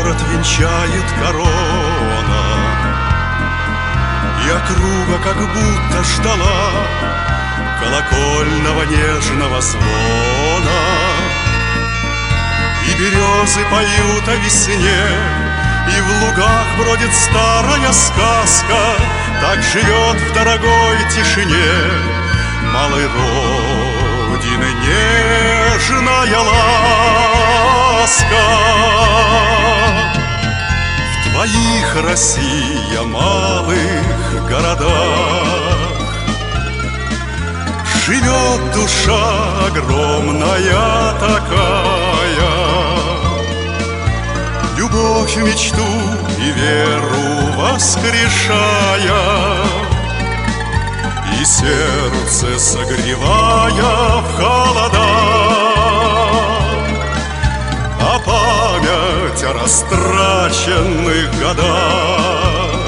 город венчает корона, и округа как будто ждала колокольного нежного звона. И березы поют о весне, и в лугах бродит старая сказка. Так живет в дорогой тишине малой родины нежная ласка. В твоих, Россия, малых городах живет душа огромная такая, любовь, мечту и веру воскрешая, и сердце согревая в холодах. А память о растраченных годах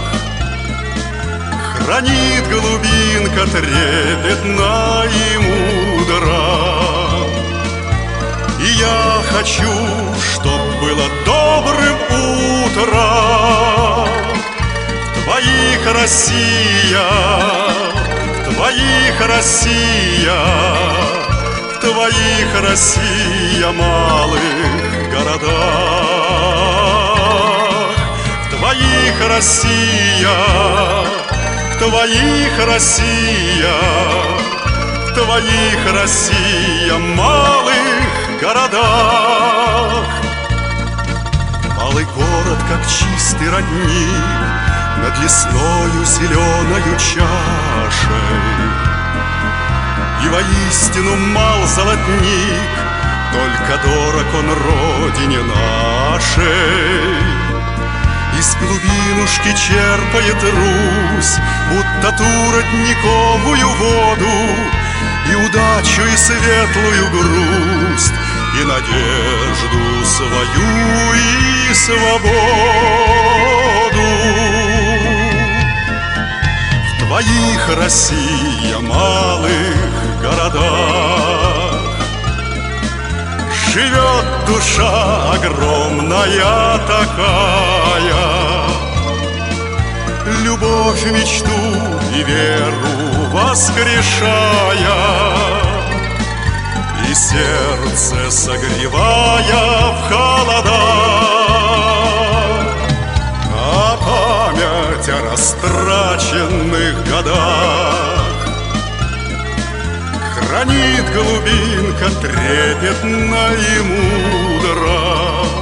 хранит глубинка трепетна и мудра. И я хочу, чтоб было добрым утро в твоих, Россия, в твоих, Россия, в твоих, Россия, малых городах, в твоих, Россия, в твоих, Россия, в твоих, Россия, малых городах. Малый город, как чистый родник, над лесною зеленою чашей. И воистину мал золотник, только дорог он родине нашей. Из глубинушки черпает Русь, будто ту родниковую воду, и удачу, и светлую грусть, и надежду свою, и свободу. В твоих, Россия, малых городах живет душа огромная такая, любовь, мечту и веру воскрешая, и сердце согревая в холодах. А память о растраченных годах хранит глубинка трепетна и мудра.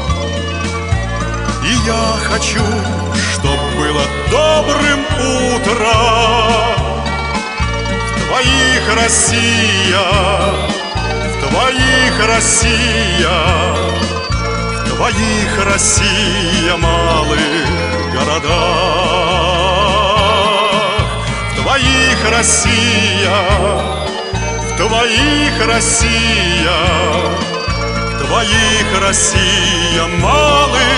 И я хочу, чтоб было добрым утро в твоих, Россия, в твоих, Россия, в твоих, Россия, малых городах, в твоих, Россия, в твоих, Россия, в твоих, Россия, малых